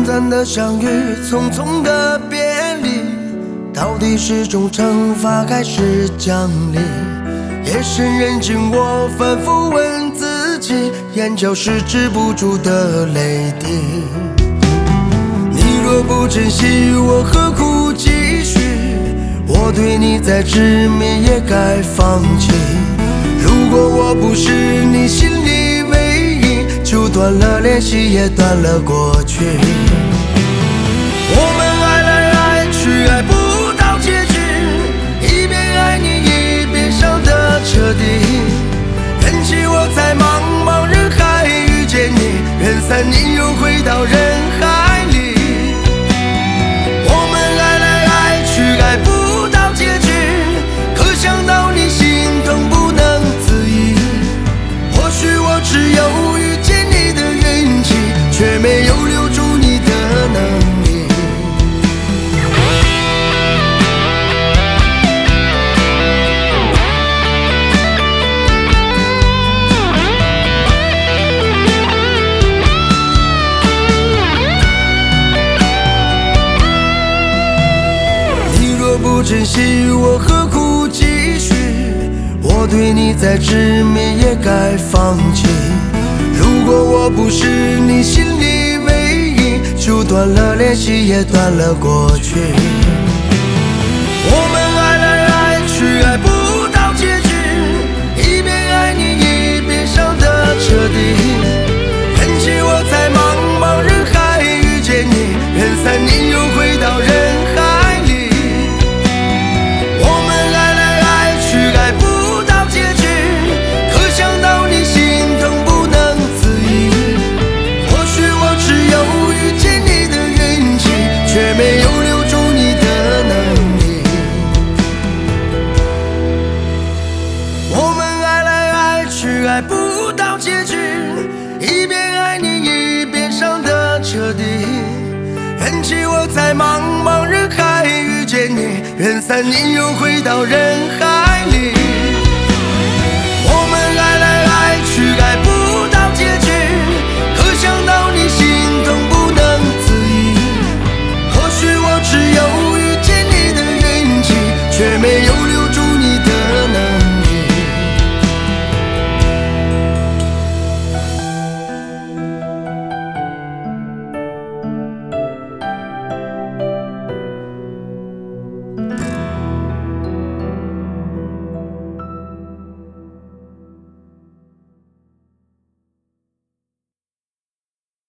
短暂的相遇，匆匆的别离，到底是种惩罚还是奖励？夜深人静，我反复问自己，眼角是止不住的泪滴。你若不珍惜，我何苦继续？我对你再执迷也该放弃。如果我不是你心里唯一，就断了联系，也断了过去。我们爱来爱去，爱不到结局，一边爱你，一边伤得彻底。忍气我在茫茫人海遇见你，人散你又回到人海里。我们爱来爱去，爱不到结局，可想到你心疼不能自已。或许我只有遇见你的运气，却没有留住你的能力。你若不珍惜，我何苦继续？我对你再执迷也该放弃。如果我不是你心里唯一，就断了联系，也断了过去。我们爱来爱去，爱不到结局，一边爱你，一边伤得彻底。忍气我在茫茫人海遇见你，人散你又回到人海里。我们爱来爱去，爱不到结局，可想到你心疼不能自已。或许我只有遇见你的运气，却没有留住你的能力。我们爱来爱去，爱不到结局，一边爱你，一边伤得彻底。忍气我在茫茫人海遇见你，人散你又回到人海里。我们爱来爱去，爱不到结局，可想到你心疼不能自已。或许我只有遇见你的运气，却没有留住你的能力。